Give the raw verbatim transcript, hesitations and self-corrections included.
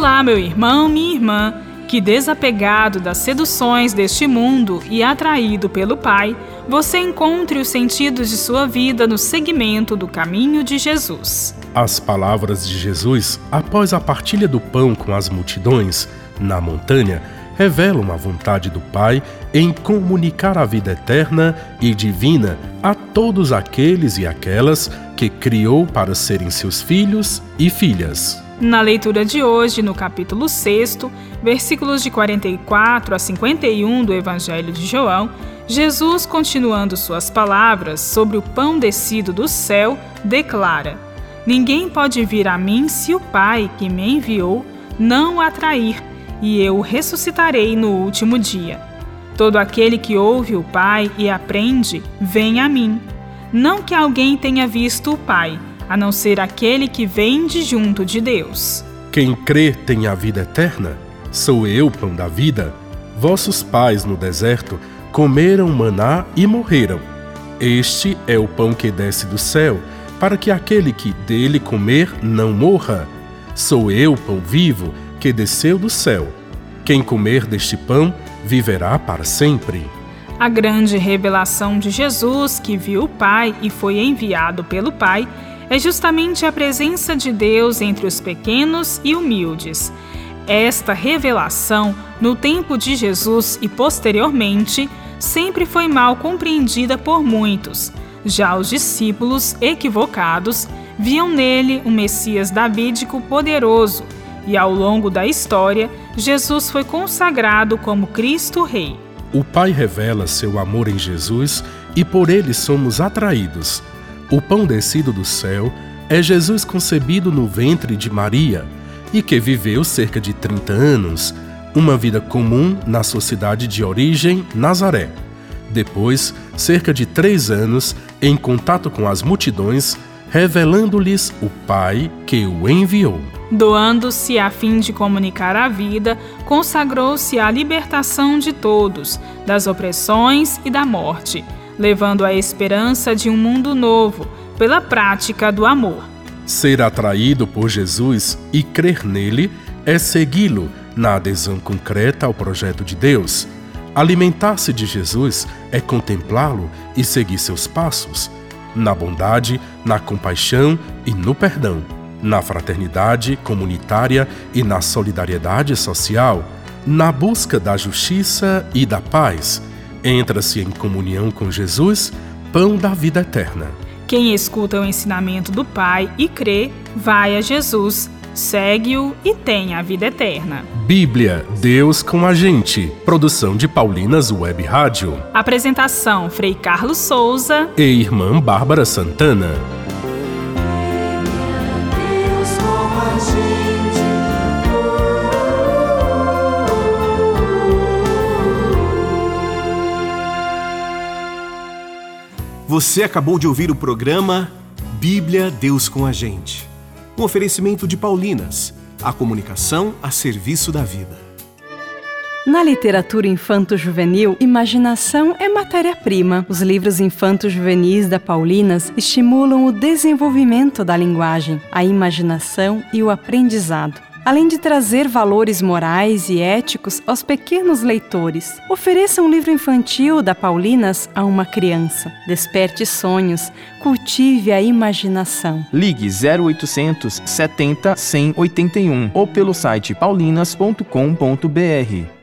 Olá, meu irmão, minha irmã, que desapegado das seduções deste mundo e atraído pelo Pai, você encontre os sentidos de sua vida no seguimento do caminho de Jesus. As palavras de Jesus, após a partilha do pão com as multidões na montanha, revelam a vontade do Pai em comunicar a vida eterna e divina a todos aqueles e aquelas que criou para serem seus filhos e filhas. Na leitura de hoje, no capítulo seis, versículos de quarenta e quatro a cinquenta e um do Evangelho de João, Jesus, continuando suas palavras sobre o pão descido do céu, declara: "Ninguém pode vir a mim se o Pai que me enviou não o atrair, e eu o ressuscitarei no último dia. Todo aquele que ouve o Pai e aprende, vem a mim. Não que alguém tenha visto o Pai, a não ser aquele que vem de junto de Deus. Quem crê tem a vida eterna. Sou eu o pão da vida. Vossos pais no deserto comeram maná e morreram. Este é o pão que desce do céu, para que aquele que dele comer não morra. Sou eu o pão vivo que desceu do céu. Quem comer deste pão viverá para sempre." A grande revelação de Jesus, que viu o Pai e foi enviado pelo Pai, é justamente a presença de Deus entre os pequenos e humildes. Esta revelação, no tempo de Jesus e posteriormente, sempre foi mal compreendida por muitos. Já os discípulos, equivocados, viam nele um Messias davídico poderoso, e ao longo da história, Jesus foi consagrado como Cristo Rei. O Pai revela seu amor em Jesus e por ele somos atraídos. O pão descido do céu é Jesus concebido no ventre de Maria e que viveu cerca de trinta anos, uma vida comum na sua cidade de origem, Nazaré. Depois, cerca de três anos, em contato com as multidões, revelando-lhes o Pai que o enviou. Doando-se a fim de comunicar a vida, consagrou-se à libertação de todos, das opressões e da morte, levando a esperança de um mundo novo, pela prática do amor. Ser atraído por Jesus e crer nele é segui-lo na adesão concreta ao projeto de Deus. Alimentar-se de Jesus é contemplá-lo e seguir seus passos, na bondade, na compaixão e no perdão, na fraternidade comunitária e na solidariedade social, na busca da justiça e da paz. Entra-se em comunhão com Jesus, pão da vida eterna. Quem escuta o ensinamento do Pai e crê, vai a Jesus, segue-o e tem a vida eterna. Bíblia, Deus com a gente. Produção de Paulinas Web Rádio. Apresentação: Frei Carlos Souza e irmã Bárbara Santana. Você acabou de ouvir o programa Bíblia, Deus com a gente. Um oferecimento de Paulinas, a comunicação a serviço da vida. Na literatura infanto-juvenil, imaginação é matéria-prima. Os livros infanto-juvenis da Paulinas estimulam o desenvolvimento da linguagem, a imaginação e o aprendizado, além de trazer valores morais e éticos aos pequenos leitores. Ofereça um livro infantil da Paulinas a uma criança. Desperte sonhos, cultive a imaginação. Ligue zero oitocentos setenta cem oitenta e um ou pelo site paulinas ponto com ponto br.